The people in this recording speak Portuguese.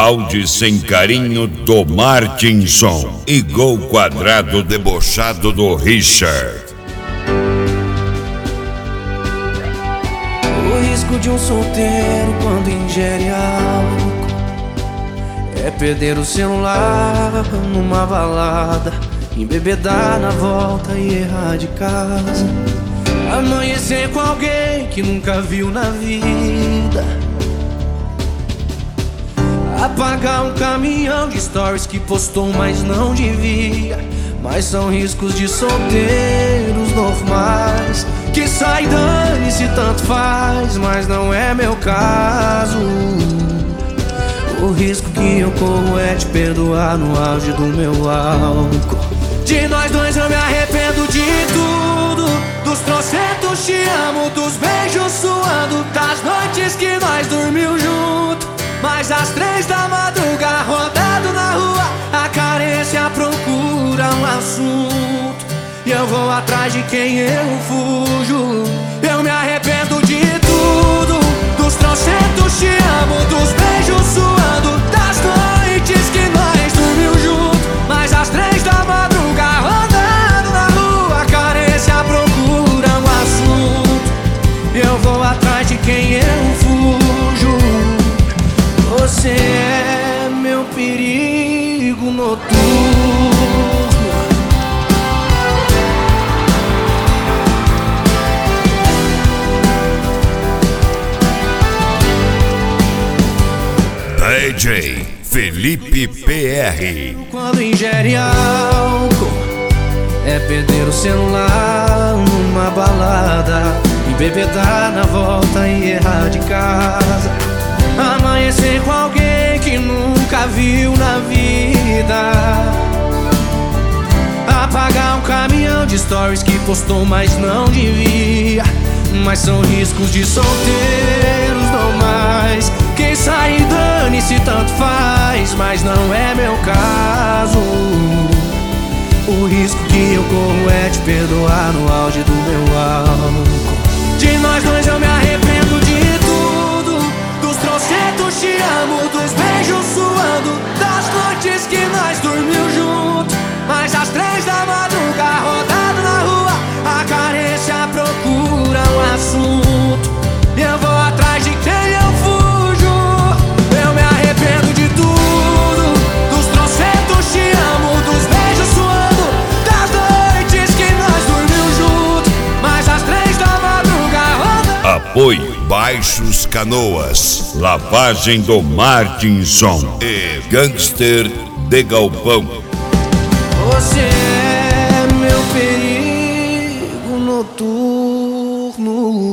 Audi sem carinho do Martinson e gol quadrado debochado do Richard. O risco de um solteiro quando ingere álcool é perder o celular numa balada, embebedar na volta e errar de casa, amanhecer com alguém que nunca viu na vida, apagar um caminhão de stories que postou mas não devia. Mas são riscos de solteiros normais, que sai dane-se tanto faz, mas não é meu caso. O risco que eu corro é te perdoar no auge do meu álcool. De nós dois eu me arrependo de tudo, dos trocentos te amo, dos beijos suando, das noites que nós dormimos junto. Mas às 3 da madrugada, rodado na rua, a carência procura um assunto, e eu vou atrás de quem eu fujo. Eu me arrependo de tudo, dos trocentos te amo, dos beijos suando, das noites que nós dormimos junto. Mas às 3 da madrugada, rodado na rua, a carência procura um assunto, e eu vou atrás de quem eu fujo. Você é meu perigo noturno. DJ Felipe PR. Quando ingere álcool é perder o celular numa balada, embebedar na volta e errar de casa, amanhecer com alguém que nunca viu na vida, apagar um caminhão de stories que postou mas não devia. Mas são riscos de solteiros normais, quem sai dane-se tanto faz, mas não é meu caso. O risco que eu corro é te perdoar no auge do meu álcool. De nós dois eu me arrependo de tudo, dos trocentos te amo, dos beijos suando, das noites que nós dormimos junto. Mas às 3 da madrugada, rodado na rua, a carência procura um assunto, e eu vou atrás de quem eu fujo. Eu me arrependo de tudo, dos trocentos te amo, dos beijos suando, das noites que nós dormimos junto. Mas às 3 da madrugada. Apoio Baixos Canoas, lavagem do Martinson e Gangster de Galpão. Você é meu perigo noturno.